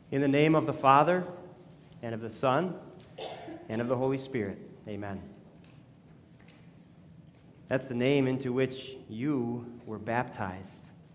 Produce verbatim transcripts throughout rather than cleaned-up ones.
In the name of the Father, and of the Son, and of the Holy Spirit. Amen. That's the name into which you were baptized.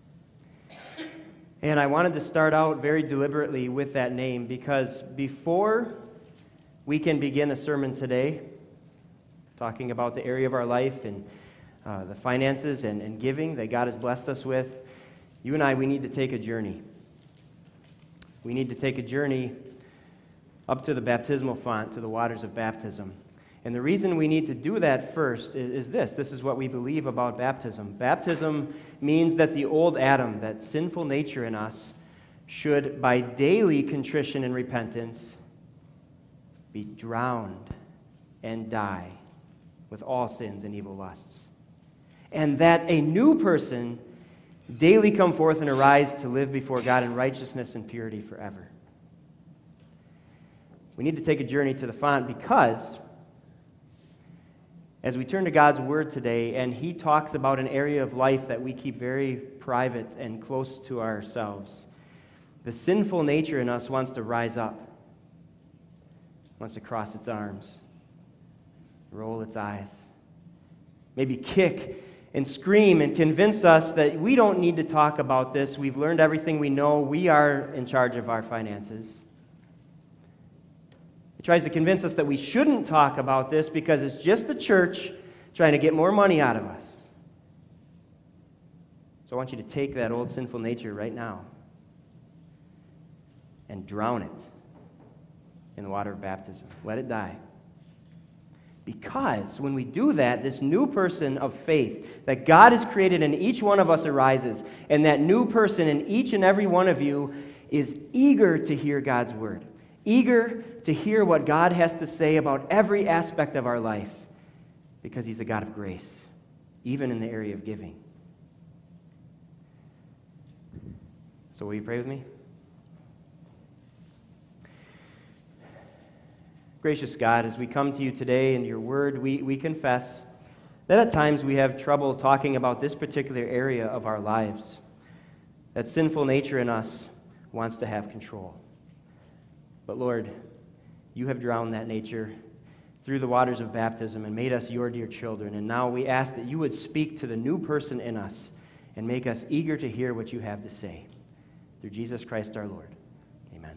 And I wanted to start out very deliberately with that name because before we can begin a sermon today, talking about the area of our life and uh, the finances and, and giving that God has blessed us with, you and I, we need to take a journey. We need to take a journey up to the baptismal font, to the waters of baptism. And the reason we need to do that first is, is this. This is what we believe about baptism. Baptism means that the old Adam, that sinful nature in us, should, by daily contrition and repentance, be drowned and die with all sins and evil lusts. And that a new person daily come forth and arise to live before God in righteousness and purity forever. We need to take a journey to the font because as we turn to God's Word today, and He talks about an area of life that we keep very private and close to ourselves, the sinful nature in us wants to rise up, wants to cross its arms, roll its eyes, maybe kick and scream and convince us that we don't need to talk about this. We've learned everything we know. We are in charge of our finances. It tries to convince us that we shouldn't talk about this because it's just the church trying to get more money out of us. So I want you to take that old sinful nature right now and drown it in the water of baptism. Let it die. Because when we do that, this new person of faith that God has created in each one of us arises, and that new person in each and every one of you is eager to hear God's word, eager to hear what God has to say about every aspect of our life, because He's a God of grace, even in the area of giving. So will you pray with me? Gracious God, as we come to you today in your word, we, we confess that at times we have trouble talking about this particular area of our lives. That sinful nature in us wants to have control. But Lord, you have drowned that nature through the waters of baptism and made us your dear children. And now we ask that you would speak to the new person in us and make us eager to hear what you have to say. Through Jesus Christ our Lord. Amen.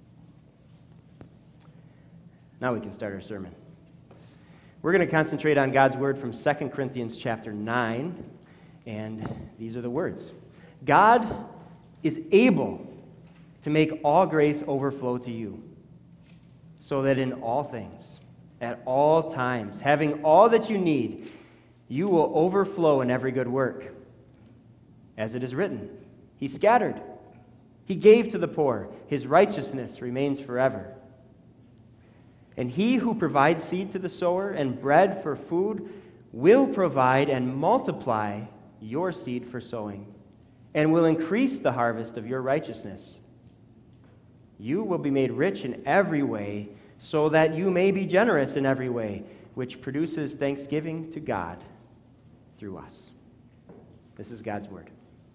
Now we can start our sermon. We're going to concentrate on God's word from Second Corinthians chapter nine, and these are the words. God is able to make all grace overflow to you, so that in all things, at all times, having all that you need, you will overflow in every good work. As it is written, He scattered, He gave to the poor, His righteousness remains forever. And He who provides seed to the sower and bread for food will provide and multiply your seed for sowing, and will increase the harvest of your righteousness. You will be made rich in every way, so that you may be generous in every way, which produces thanksgiving to God through us. This is God's word.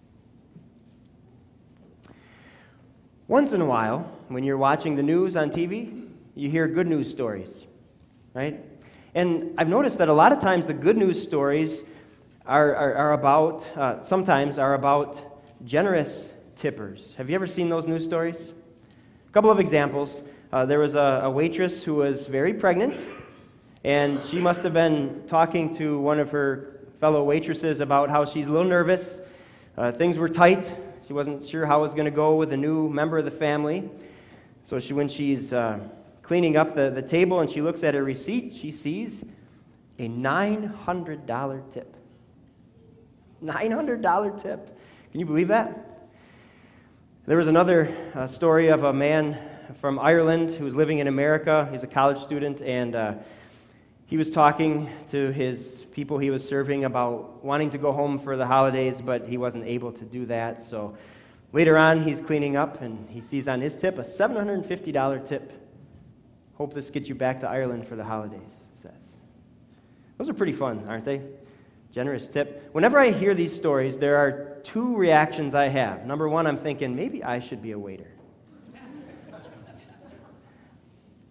Once in a while, when you're watching the news on T V, you hear good news stories, right? And I've noticed that a lot of times the good news stories are, are, are about, uh, sometimes are about generous tippers. Have you ever seen those news stories? A couple of examples. Uh, there was a, a waitress who was very pregnant, and she must have been talking to one of her fellow waitresses about how she's a little nervous. Uh, things were tight. She wasn't sure how it was going to go with a new member of the family. So she, when she's uh, cleaning up the, the table and she looks at her receipt, she sees a nine hundred dollars tip. nine hundred dollars tip. Can you believe that? There was another uh, story of a man from Ireland who was living in America. He's a college student, and uh, he was talking to his people he was serving about wanting to go home for the holidays, but he wasn't able to do that. So later on, he's cleaning up, and he sees on his tip a seven hundred fifty dollars tip. Hope this gets you back to Ireland for the holidays, it says. Those are pretty fun, aren't they? Generous tip. Whenever I hear these stories, there are two reactions I have. Number one, I'm thinking, maybe I should be a waiter.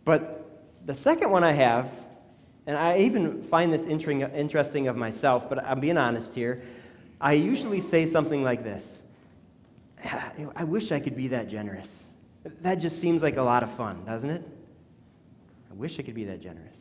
But the second one I have, and I even find this interesting of myself, but I'm being honest here, I usually say something like this: I wish I could be that generous. That just seems like a lot of fun, doesn't it? I wish I could be that generous.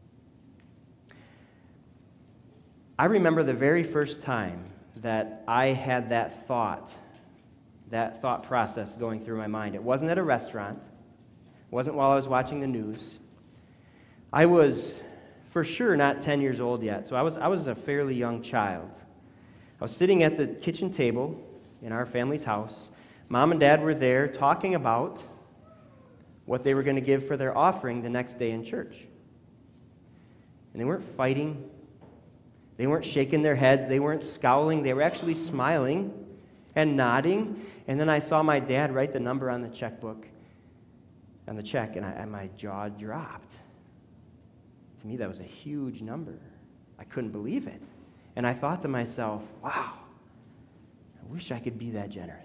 I remember the very first time that I had that thought, that thought process going through my mind. It wasn't at a restaurant. It wasn't while I was watching the news. I was for sure not ten years old yet, so I was, I was a fairly young child. I was sitting at the kitchen table in our family's house. Mom and Dad were there talking about what they were going to give for their offering the next day in church. And they weren't fighting. They weren't shaking their heads. They weren't scowling. They were actually smiling and nodding. And then I saw my dad write the number on the checkbook, on the check, and, I, and my jaw dropped. To me, that was a huge number. I couldn't believe it. And I thought to myself, wow, I wish I could be that generous.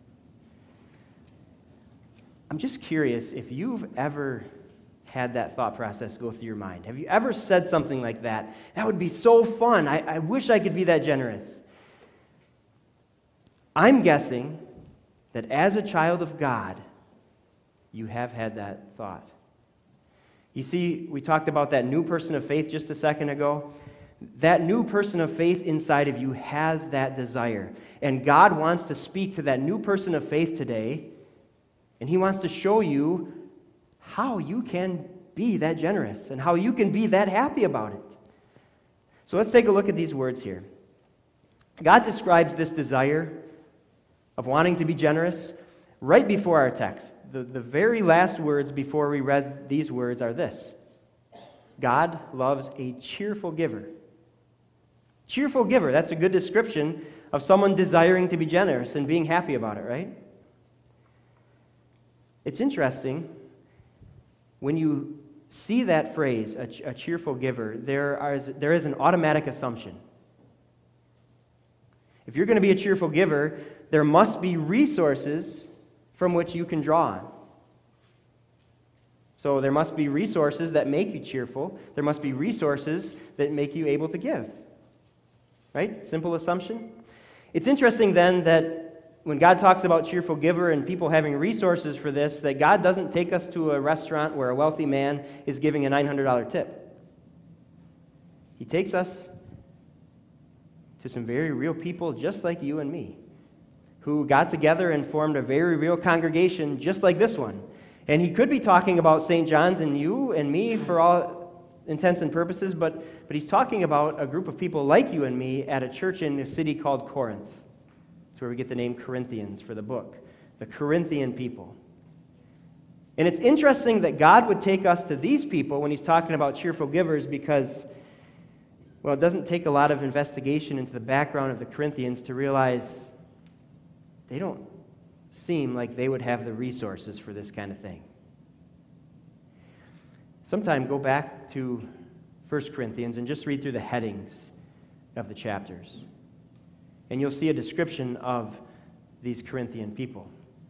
I'm just curious if you've ever had that thought process go through your mind. Have you ever said something like that? That would be so fun. I, I wish I could be that generous. I'm guessing that as a child of God, you have had that thought. You see, we talked about that new person of faith just a second ago. That new person of faith inside of you has that desire. And God wants to speak to that new person of faith today, and He wants to show you how you can be that generous and how you can be that happy about it. So let's take a look at these words here. God describes this desire of wanting to be generous right before our text. The, the very last words before we read these words are this: God loves a cheerful giver. Cheerful giver, that's a good description of someone desiring to be generous and being happy about it, right? It's interesting, when you see that phrase, a, ch- a cheerful giver, there, are, there is an automatic assumption. If you're going to be a cheerful giver, there must be resources from which you can draw on. So there must be resources that make you cheerful. There must be resources that make you able to give. Right? Simple assumption. It's interesting then that when God talks about cheerful giver and people having resources for this, that God doesn't take us to a restaurant where a wealthy man is giving a nine hundred dollars tip. He takes us to some very real people just like you and me, who got together and formed a very real congregation just like this one. And He could be talking about Saint John's and you and me for all intents and purposes, but, but He's talking about a group of people like you and me at a church in a city called Corinth. That's where we get the name Corinthians for the book, the Corinthian people. And it's interesting that God would take us to these people when He's talking about cheerful givers because, well, it doesn't take a lot of investigation into the background of the Corinthians to realize they don't seem like they would have the resources for this kind of thing. Sometime go back to First Corinthians and just read through the headings of the chapters. And you'll see a description of these Corinthian people.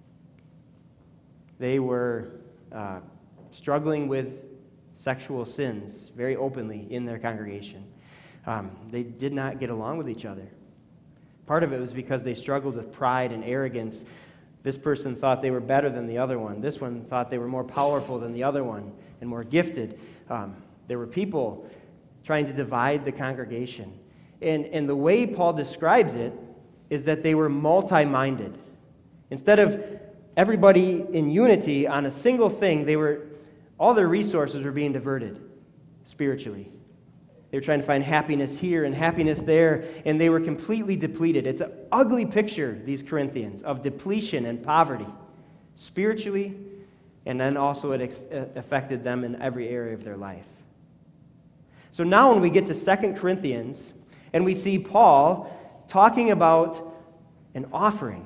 They were uh, struggling with sexual sins very openly in their congregation. Um, they did not get along with each other. Part of it was because they struggled with pride and arrogance. This person thought they were better than the other one. This one thought they were more powerful than the other one and more gifted. Um, there were people trying to divide the congregation. And, and the way Paul describes it is that they were multi-minded. Instead of everybody in unity on a single thing, they were all their resources were being diverted spiritually. They were trying to find happiness here and happiness there, and they were completely depleted. It's an ugly picture, these Corinthians, of depletion and poverty, spiritually, and then also it ex- affected them in every area of their life. So now when we get to Second Corinthians, and we see Paul talking about an offering,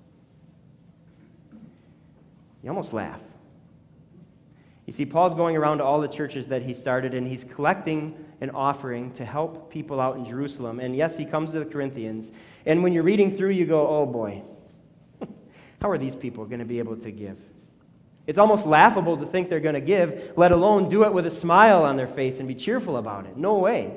you almost laugh. You see, Paul's going around to all the churches that he started, and he's collecting an offering to help people out in Jerusalem. And yes, he comes to the Corinthians. And when you're reading through, you go, oh boy, how are these people going to be able to give? It's almost laughable to think they're going to give, let alone do it with a smile on their face and be cheerful about it. No way.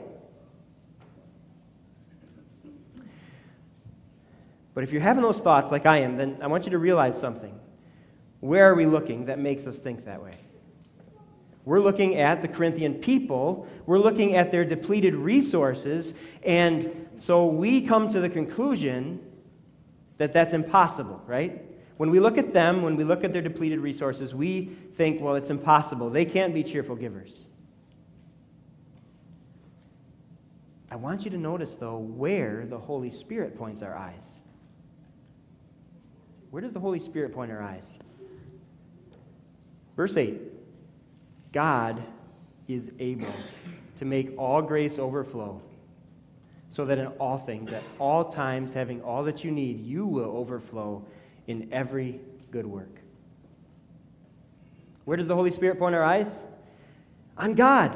But if you're having those thoughts like I am, then I want you to realize something. Where are we looking that makes us think that way? We're looking at the Corinthian people. We're looking at their depleted resources. And so we come to the conclusion that that's impossible, right? When we look at them, when we look at their depleted resources, we think, well, it's impossible. They can't be cheerful givers. I want you to notice, though, where the Holy Spirit points our eyes. Where does the Holy Spirit point our eyes? Verse eight. God is able to make all grace overflow, so that in all things, at all times, having all that you need, you will overflow in every good work. Where does the Holy Spirit point our eyes? On God.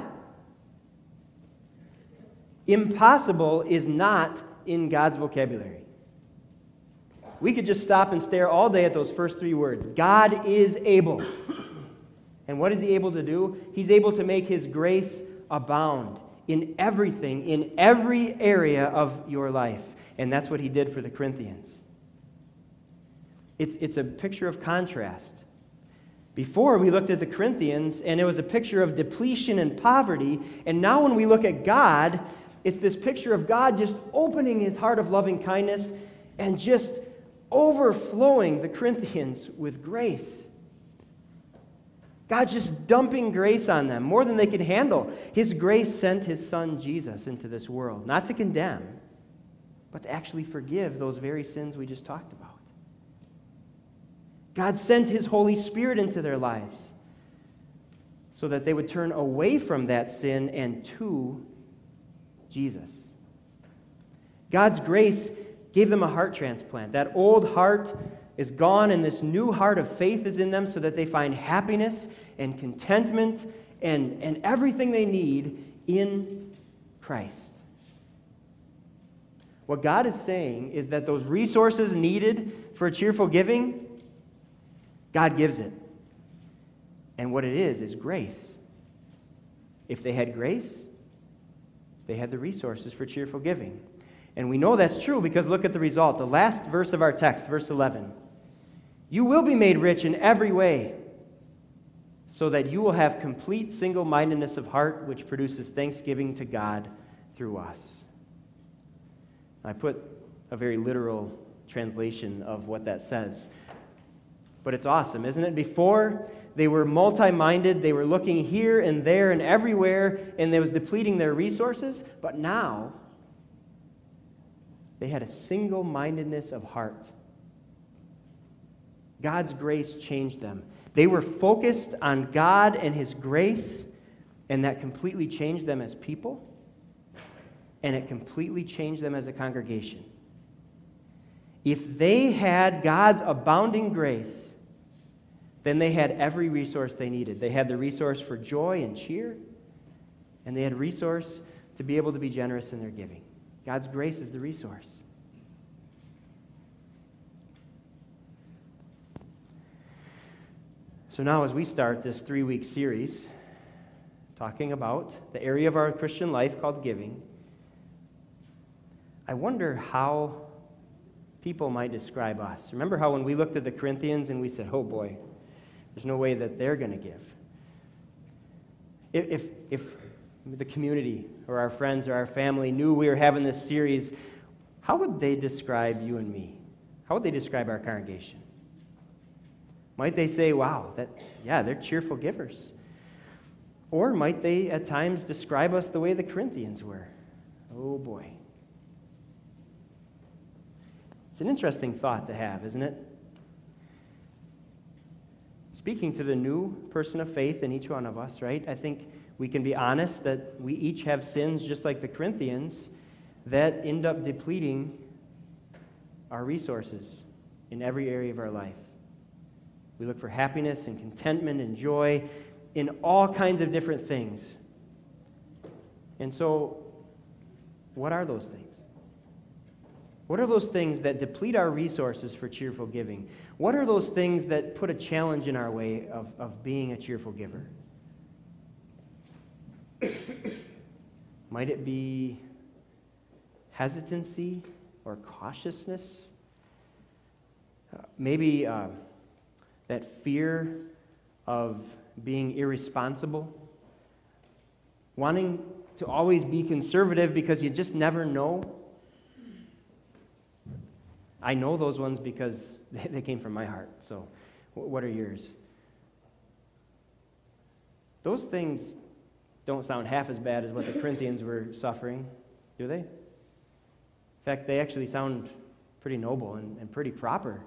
Impossible is not in God's vocabulary. We could just stop and stare all day at those first three words. God is able. And what is he able to do? He's able to make his grace abound in everything, in every area of your life. And that's what he did for the Corinthians. It's, it's a picture of contrast. Before, we looked at the Corinthians, and it was a picture of depletion and poverty. And now when we look at God, it's this picture of God just opening his heart of loving kindness and just overflowing the Corinthians with grace. God just dumping grace on them, more than they could handle. His grace sent his son Jesus into this world, not to condemn, but to actually forgive those very sins we just talked about. God sent his Holy Spirit into their lives so that they would turn away from that sin and to Jesus. God's grace gave them a heart transplant. That old heart is gone, and this new heart of faith is in them so that they find happiness and contentment and, and everything they need in Christ. What God is saying is that those resources needed for cheerful giving, God gives it. And what it is, is grace. If they had grace, they had the resources for cheerful giving. And we know that's true because look at the result. The last verse of our text, verse eleven. You will be made rich in every way, so that you will have complete single-mindedness of heart, which produces thanksgiving to God through us. I put a very literal translation of what that says. But it's awesome, isn't it? Before, they were multi-minded. They were looking here and there and everywhere, and they was depleting their resources. But now, they had a single-mindedness of heart. God's grace changed them. They were focused on God and his grace, and that completely changed them as people, and it completely changed them as a congregation. If they had God's abounding grace, then they had every resource they needed. They had the resource for joy and cheer, and they had resource to be able to be generous in their giving. God's grace is the resource. So now as we start this three-week series talking about the area of our Christian life called giving, I wonder how people might describe us. Remember how when we looked at the Corinthians and we said, oh boy, there's no way that they're going to give. If, if, if the community or our friends or our family knew we were having this series, how would they describe you and me? How would they describe our congregation? Might they say, wow, that yeah, they're cheerful givers? Or might they at times describe us the way the Corinthians were? Oh boy. It's an interesting thought to have, isn't it? Speaking to the new person of faith in each one of us, right? I think we can be honest that we each have sins just like the Corinthians that end up depleting our resources in every area of our life. We look for happiness and contentment and joy in all kinds of different things. And so, what are those things? What are those things that deplete our resources for cheerful giving? What are those things that put a challenge in our way of, of being a cheerful giver? Might it be hesitancy or cautiousness? Uh, maybe uh, that fear of being irresponsible? Wanting to always be conservative because you just never know? I know those ones because they came from my heart. So what are yours? Those things don't sound half as bad as what the Corinthians were suffering, do they? In fact, they actually sound pretty noble and, and pretty proper.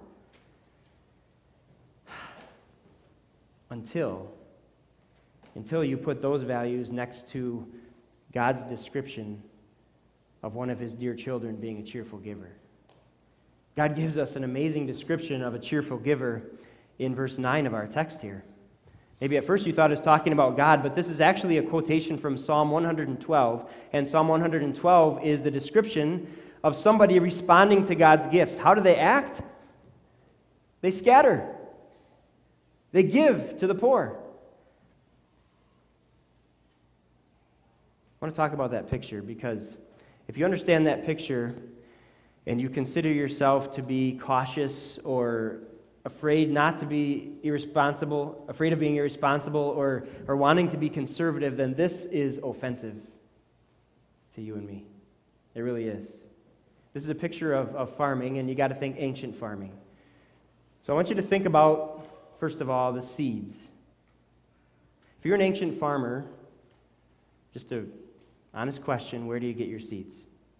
Until, until you put those values next to God's description of one of his dear children being a cheerful giver. God gives us an amazing description of a cheerful giver in verse nine of our text here. Maybe at first you thought it was talking about God, but this is actually a quotation from Psalm one hundred twelve, and Psalm one hundred twelve is the description of somebody responding to God's gifts. How do they act? They scatter. They give to the poor. I want to talk about that picture because if you understand that picture and you consider yourself to be cautious or afraid not to be irresponsible, afraid of being irresponsible or, or wanting to be conservative, then this is offensive to you and me. It really is. This is a picture of, of farming, and you got to think ancient farming. So I want you to think about, first of all, the seeds. If you're an ancient farmer, just an honest question, where do you get your seeds?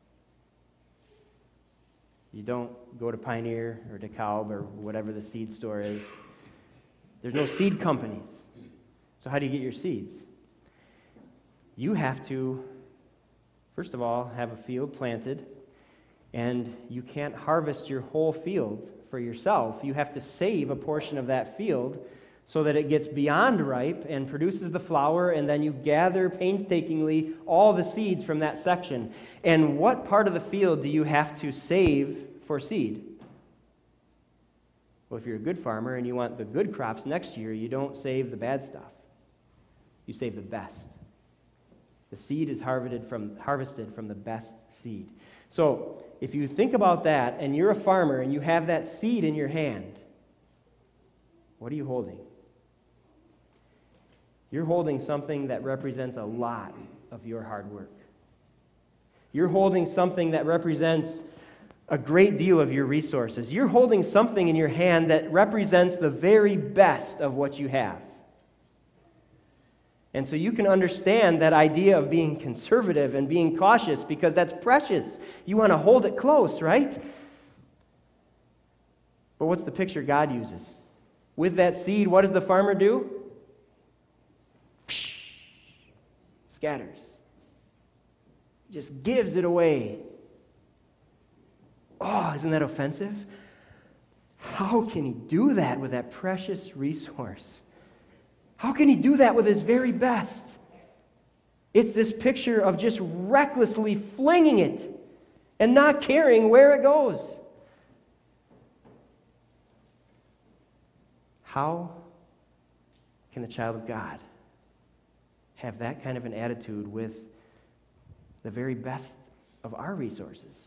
You don't go to Pioneer or DeKalb or whatever the seed store is. There's no seed companies. So how do you get your seeds? You have to, first of all, have a field planted, and you can't harvest your whole field for yourself. You have to save a portion of that field so that it gets beyond ripe and produces the flower, and then you gather painstakingly all the seeds from that section. And what part of the field do you have to save for seed? Well, if you're a good farmer and you want the good crops next year, you don't save the bad stuff. You save the best. The seed is harvested from, harvested from the best seed. So, if you think about that, and you're a farmer, and you have that seed in your hand, what are you holding? You're holding something that represents a lot of your hard work. You're holding something that represents a great deal of your resources. You're holding something in your hand that represents the very best of what you have. And so you can understand that idea of being conservative and being cautious because that's precious. You want to hold it close, right? But what's the picture God uses? With that seed, what does the farmer do? Scatters. Just gives it away. Oh, isn't that offensive? How can he do that with that precious resource? How can he do that with his very best? It's this picture of just recklessly flinging it and not caring where it goes. How can the child of God have that kind of an attitude with the very best of our resources?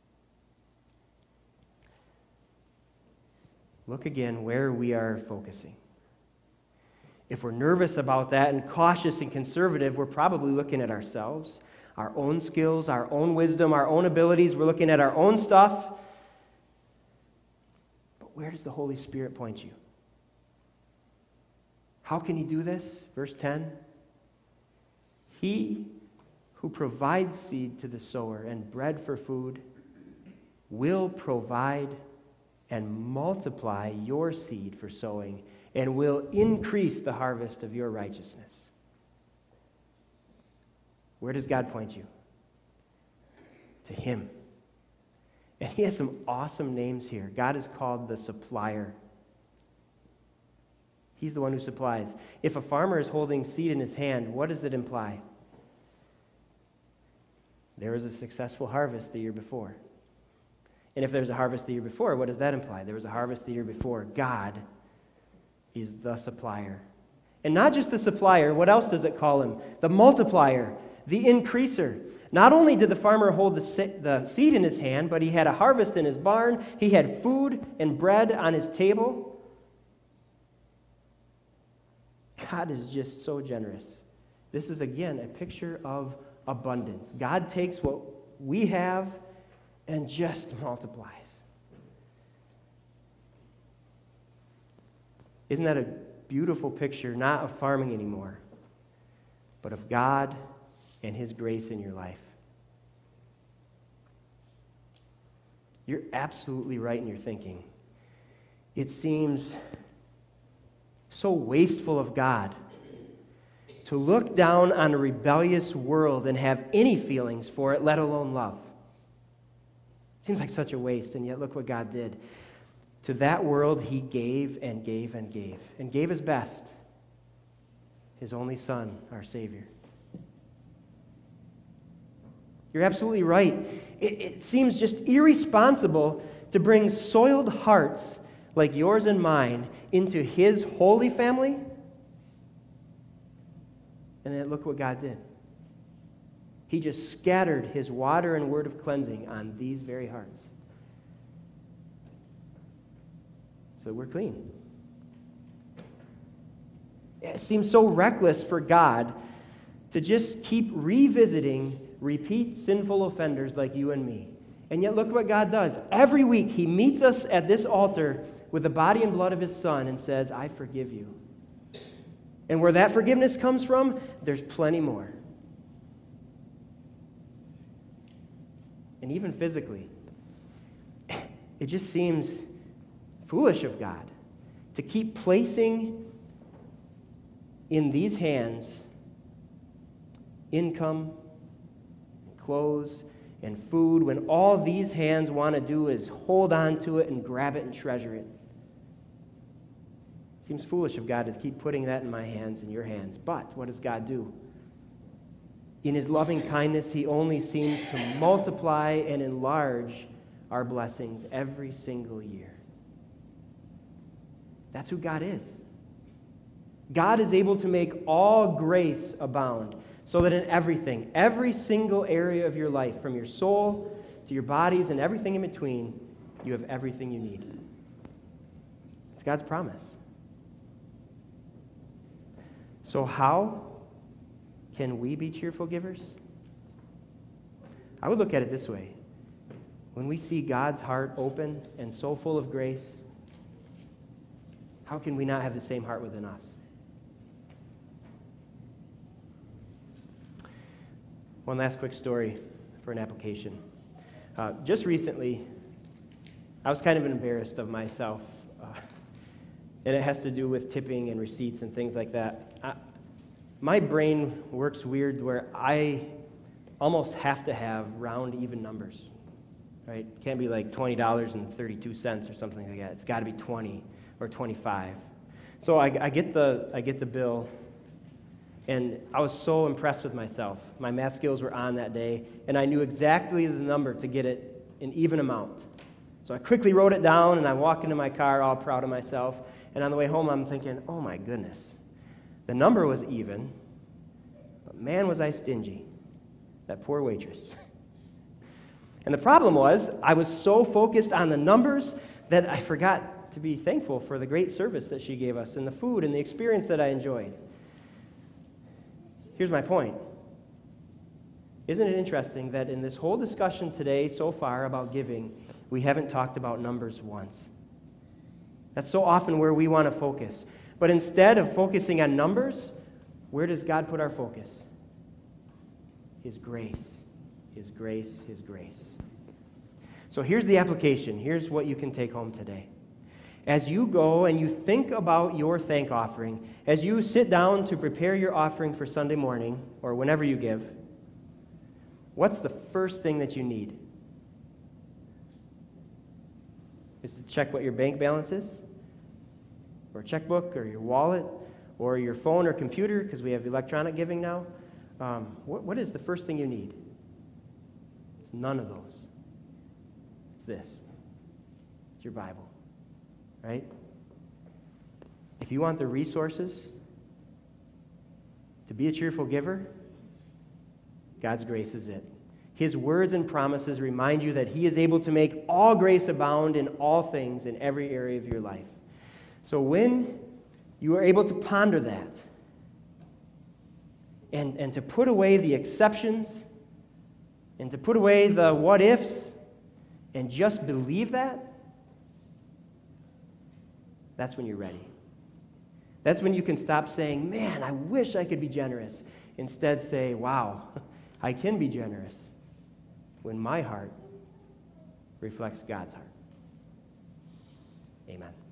Look again where we are focusing. If we're nervous about that and cautious and conservative, we're probably looking at ourselves, our own skills, our own wisdom, our own abilities. We're looking at our own stuff. But where does the Holy Spirit point you? How can he do this? Verse ten. He who provides seed to the sower and bread for food will provide and multiply your seed for sowing and will increase the harvest of your righteousness. Where does God point you? To him. And he has some awesome names here. God is called the supplier. He's the one who supplies. If a farmer is holding seed in his hand, what does it imply? There was a successful harvest the year before. And if there's a harvest the year before, what does that imply? There was a harvest the year before. God is the supplier. And not just the supplier, what else does it call him? The multiplier, the increaser. Not only did the farmer hold the, se- the seed in his hand, but he had a harvest in his barn. He had food and bread on his table. God is just so generous. This is, again, a picture of abundance. God takes what we have and just multiplies. Isn't that a beautiful picture, not of farming anymore, but of God and his grace in your life? You're absolutely right in your thinking. It seems so wasteful of God to look down on a rebellious world and have any feelings for it, let alone love. Seems like such a waste, and yet look what God did. To that world, he gave and gave and gave, and gave his best, his only Son, our Savior. You're absolutely right. It, it seems just irresponsible to bring soiled hearts like yours and mine into his holy family. And then look what God did. He just scattered his water and word of cleansing on these very hearts. So we're clean. It seems so reckless for God to just keep revisiting repeat sinful offenders like you and me. And yet look what God does. Every week he meets us at this altar with the body and blood of his Son and says, I forgive you. And where that forgiveness comes from, there's plenty more. And even physically, it just seems foolish of God to keep placing in these hands income, clothes, and food when all these hands want to do is hold on to it and grab it and treasure it. Seems foolish of God to keep putting that in my hands and your hands. But what does God do? In his loving kindness, he only seems to multiply and enlarge our blessings every single year. That's who God is. God is able to make all grace abound, so that in everything, every single area of your life, from your soul to your bodies and everything in between, you have everything you need. It's God's promise. So how can we be cheerful givers? I would look at it this way. When we see God's heart open and so full of grace, how can we not have the same heart within us? One last quick story for an application. Uh, just recently, I was kind of embarrassed of myself, uh, and it has to do with tipping and receipts and things like that. I, my brain works weird where I almost have to have round, even numbers, right? It can't be like twenty dollars and thirty-two cents or something like that. It's got to be twenty or twenty-five. So I, I get the I get the bill. And I was so impressed with myself. My math skills were on that day, and I knew exactly the number to get it an even amount. So I quickly wrote it down, and I walk into my car all proud of myself. And on the way home, I'm thinking, oh my goodness. The number was even, but man, was I stingy. That poor waitress. And the problem was, I was so focused on the numbers that I forgot to be thankful for the great service that she gave us, and the food, and the experience that I enjoyed. Here's my point. Isn't it interesting that in this whole discussion today so far about giving, we haven't talked about numbers once? That's so often where we want to focus. But instead of focusing on numbers, where does God put our focus? His grace. His grace, His grace. So here's the application. Here's what you can take home today. As you go and you think about your thank offering, as you sit down to prepare your offering for Sunday morning, or whenever you give, what's the first thing that you need? Is to check what your bank balance is, or a checkbook, or your wallet, or your phone or computer, because we have electronic giving now. Um, what, what is the first thing you need? It's none of those. It's this. It's your Bible, right? If you want the resources to be a cheerful giver, God's grace is it. His words and promises remind you that He is able to make all grace abound in all things in every area of your life. So when you are able to ponder that and, and to put away the exceptions and to put away the what ifs and just believe that, that's when you're ready. That's when you can stop saying, man, I wish I could be generous. Instead say, wow, I can be generous when my heart reflects God's heart. Amen.